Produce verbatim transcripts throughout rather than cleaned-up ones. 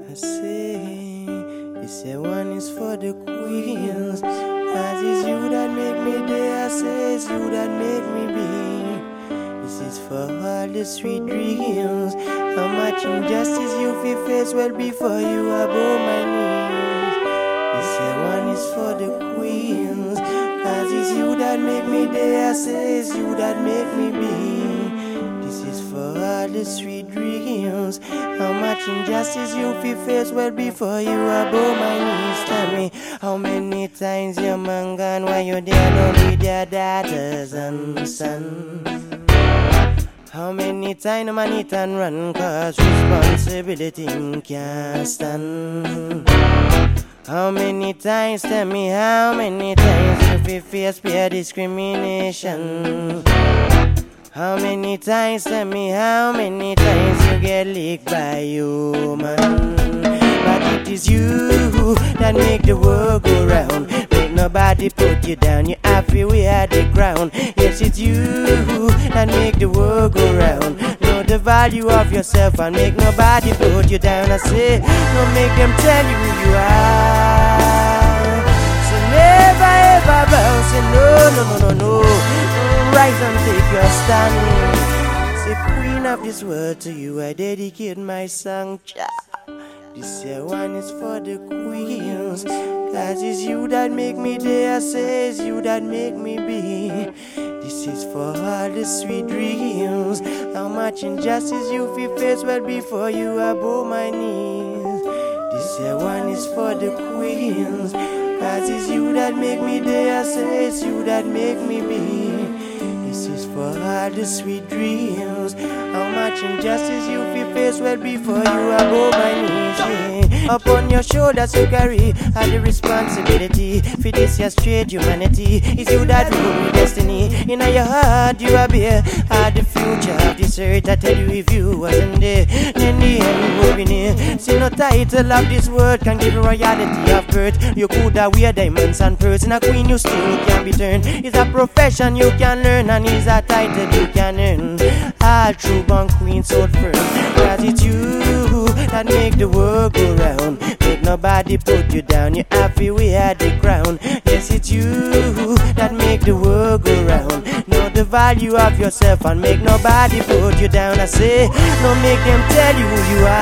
I say, this here one is for the queens. Cause it's you that make me there. I say it's you that make me be. This is for all the sweet dreams. How much injustice you feel face well before you above my knees. This here one is for the queens. Cause it's you that make me there. I say it's you that make me be. This is for all the sweet dreams. How much injustice you feel face well before you above my knees. Tell me, how many times your man gone while you're there alone with your daughters and sons? How many times no man eat and run cause responsibility can't stand? How many times, tell me how many times you feel face peer discrimination? How many times, tell me how many times you get licked by human? But it is you that make the world go round. Make nobody put you down, you happy we had the ground. Yes, it's you that make the world go round. Know the value of yourself and make nobody put you down. I say, don't make them tell you who you are. So never ever bow, say no, no, no, no, no. Rise and take your stand. Say, queen of this world, to you I dedicate my song. Cha. This here one is for the queens. Cause it's you that make me there. I say it's you that make me be. This is for all the sweet dreams. How much injustice you feel face well before you above my knees. This here one is for the queens. Cause it's you that make me there. I say it's you that make me be. This is for all the sweet dreams. How much injustice you feel face well before you above my knees. Yeah. Upon your shoulders you carry all the responsibility. For this your straight humanity. It's you that rule with destiny. In your heart you are bare. All the future of this earth. I tell you, if you wasn't there, then the end would be near. See, no title of this world can give you royalty of birth. You could have wear diamonds and pearls. In a queen you still can be turned. It's a profession you can learn, and it's a title you can earn. All true born queens so firm. Cause it's you that make the world go round. Make nobody put you down. You happy we had the crown. Yes, it's you that make the world go round. Know the value of yourself and make nobody put you down. I say, don't make them tell you who you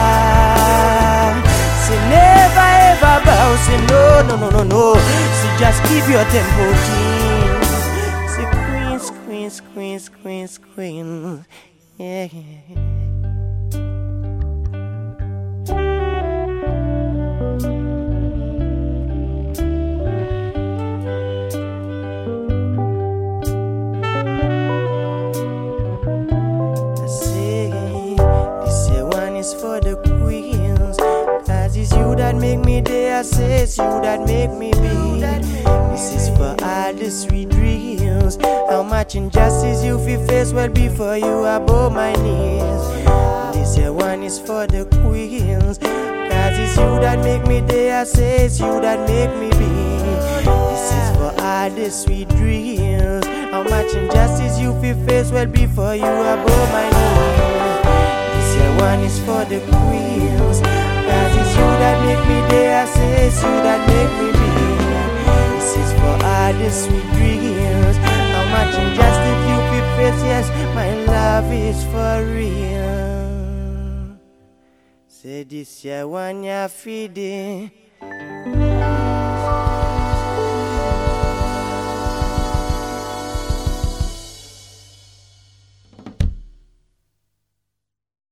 are. Say never ever bow. Say no, no, no, no, no. Say just keep your tempo keen. Say queens, queens, queens, queens, queens. Yeah, yeah. For the queens, cause it's you that make me there. I say it's you that make me be. This is for all the sweet dreams. How much injustice you feel face well before you above my knees. This here one is for the queens, cause it's you that make me there. I say it's you that make me be. This is for all the sweet dreams. How much injustice you feel face well before you above my knees. One is for the queens. Cause it's you that make me there. I say it's you that make me be. This is for all the sweet dreams. How much injustice you feel face. Yes, my love is for real. Say this year one ya feed it.